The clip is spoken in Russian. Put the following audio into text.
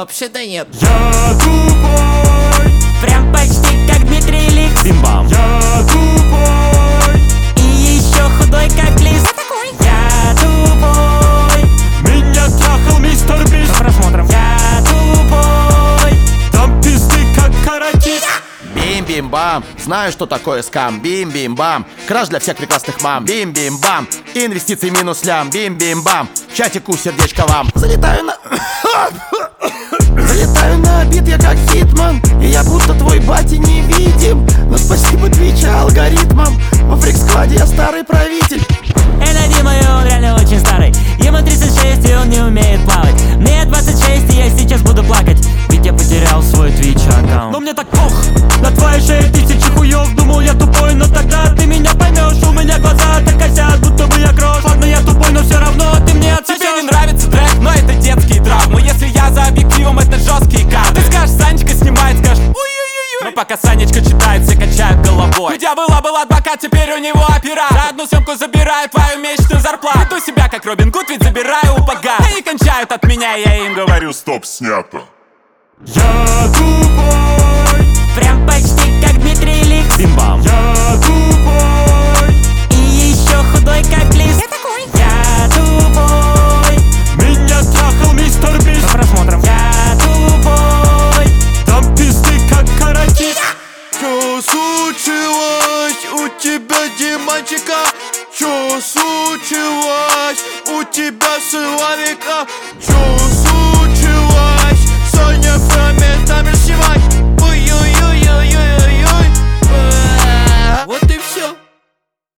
вообще-то нет. Я тупой, Прям почти как Дмитрий Ликс. бим-бам. Я тупой, И еще худой как лис. Я тупой. меня трахал мистер Бист. По просмотрам. Я тупой. Там пизды как каратист. Бим-бим-бам, знаю, что такое скам. Бим-бим-бам, краш для всех прекрасных мам. Бим-бим-бам, инвестиции минус лям. Бим-бим-бам, в чатику сердечко вам. Залетаю на... Залетаю на обид, я как хитман. И я будто твой батя невидим. Но спасибо твича алгоритмам. Во фрик-скваде я старый правитель. Это Дима, и он реально очень старый. Ему 36, и он не умеет плавать. Мне 26, и я сейчас буду плакать. Ведь я потерял свой Twitch аккаунт. Но мне так пох, на твоей шее тысячи хуёв. Думал я тупой, но тогда ты меня поймешь. У меня глаза так косят, будто бы я крош. Ладно, я тупой, но все равно ты мне отсосёшь. Тебе не нравится трек, но это детские травмы. Если я за объективом, это жесткие кадры. Ты скажешь, Санечка снимает, скажешь ой-ой-ой. Но пока Санечка читает, все качают головой. Ведь я был адвокат, теперь у него оператор. За одну съемку забираю твою месячную зарплату. Веду себя как Робин Гуд, ведь забираю у богатых. Они кончают от меня, и я им говорю: Стоп, снято. Я тупой.